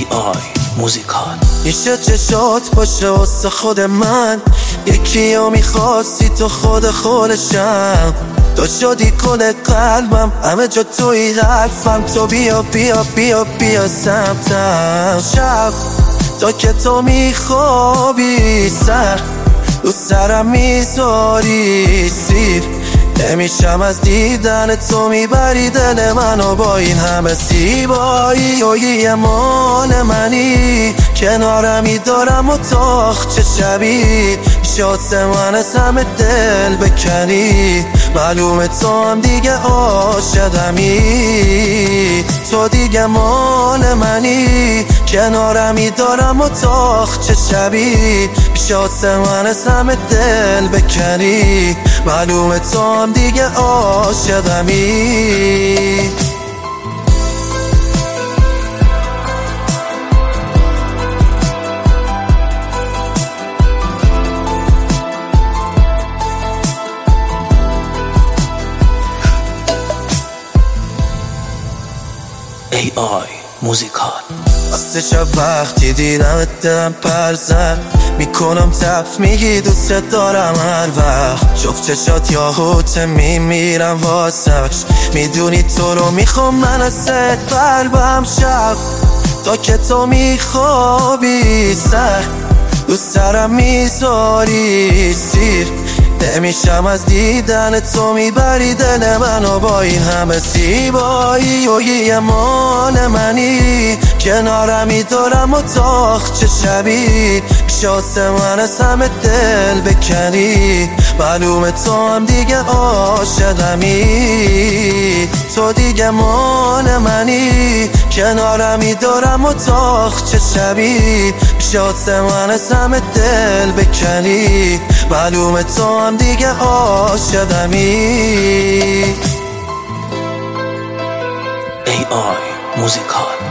AI موزیکال. میشه چشات باشه واسه خود من، یکی رو میخواستی تو خودشم، تو شدی کل قلبم، همه جا توی حرفم، تو بیا بیا بیا بیا سمتم. شب تا که تو میخوابی سر رو سرم میذاری سیر، نمیشم از دیدن تو، میبری دل منو با این همه زیبایی و یه مال منی، کنارمی دارم و تاخ چه شبی شاد من از همه دل بکنی، معلومه تو هم دیگه عاشقمی، تو دیگه مال منی، کنارمی دارم و تاخ چه شبی شاد من از همه دل بکنی، معلومه تو هم دیگه عاشقمی. AI موزیکال. واسه شب وقتی دیدم دلم پر زد، میکنم تف میگی دوست دارم هر وقت، جفت چشات یاهوت میمیرم واسش، میدونی تو رو میخوام من ازت قلبم. شب تا که تو میخوابی سر رو سرم میذاری سیر، نمیشم از دیدن تو، میبری دل منو با این همه زیبایی و یه مال منی، کنارمی دارم و تاخ چه شبی شاد من از همه دل بکنی، معلومه تو هم دیگه عاشقمی، تو دیگه مال منی، کنارمی دارم و تاخ چه شبی شاد من از همه دل بکنی، معلومه تو هم دیگه عاشقمی. AI موزیکال.